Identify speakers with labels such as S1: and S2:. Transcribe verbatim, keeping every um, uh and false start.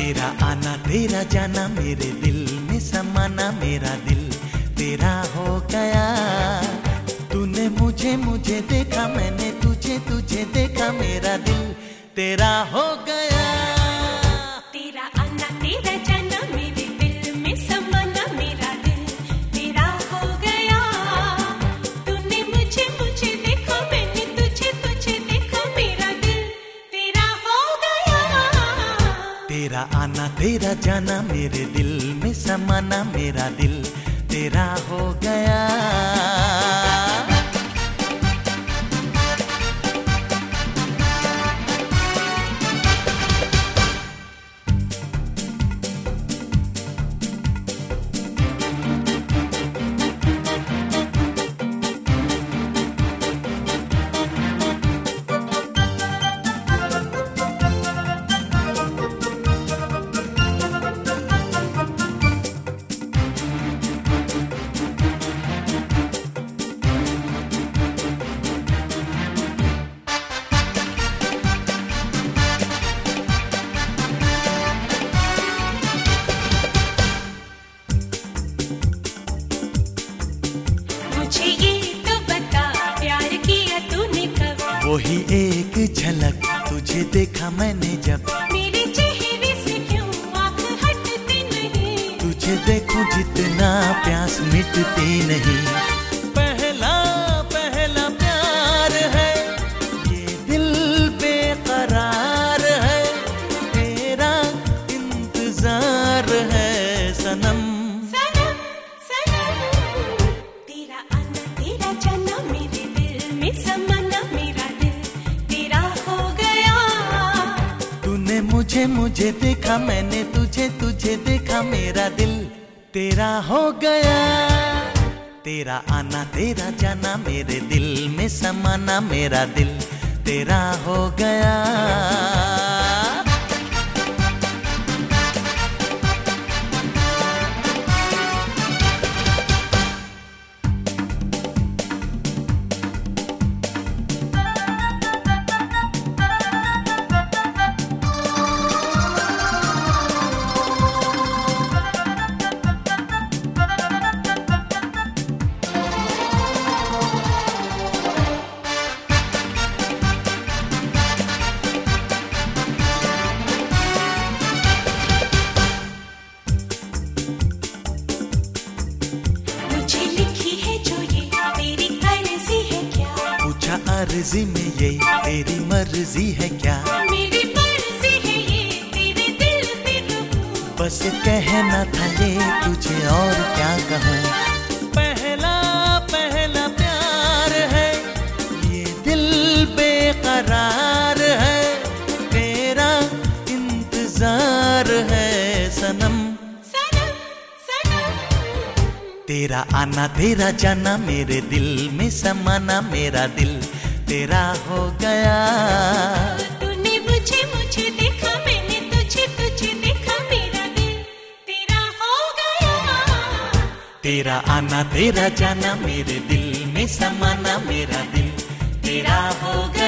S1: तेरा आना तेरा जाना मेरे दिल में समाना, मेरा दिल तेरा हो गया। तूने मुझे मुझे देखा, मैंने तुझे तुझे देखा, मेरा दिल तेरा हो गया।
S2: तेरा आना तेरा जाना मेरे दिल में समाना, मेरा दिल तेरा हो गया। तूने मुझे मुझे देखा, मैंने तुझे तुझे देखा, मेरा दिल तेरा हो गया।
S1: तेरा आना तेरा जाना मेरे दिल में समाना, मेरा दिल तेरा हो गया।
S2: मुझे ये तो बता, प्यार किया तूने कब?
S1: वही एक झलक तुझे देखा मैंने जब।
S2: मेरे चेहरे से क्यों आँख हटती नहीं?
S1: तुझे देखूं जितना प्यास मिटती नहीं। पहला पहला प्यार है, ये दिल बेकरार है, तेरा इंतजार है सनम।
S2: सनम सनम, तेरा आना तेरा जाना मेरे दिल में समाना, मेरा दिल तेरा हो गया।
S1: तूने मुझे मुझे देखा, मैंने तुझे तुझे देखा, मेरा दिल तेरा हो गया। तेरा आना तेरा जाना मेरे दिल में समाना, मेरा दिल तेरा हो गया। अर्जी में ये तेरी मर्जी है क्या?
S2: मेरी मर्जी है ये, तेरे दिल पे रुकूं।
S1: बस कहना था ये तुझे और क्या कहूँ। पहला पहला प्यार है, ये दिल बेकरार है, तेरा इंतजार है सनम।
S2: सनम सनम,
S1: तेरा आना तेरा जाना मेरे दिल में समाना, मेरा दिल तेरा हो गया।
S2: तूने मुझे मुझे देखा, मैंने तुझे तुझे देखा, मेरा दिल तेरा हो गया।
S1: तेरा आना तेरा जाना मेरे दिल में समाना, मेरा दिल तेरा हो गया।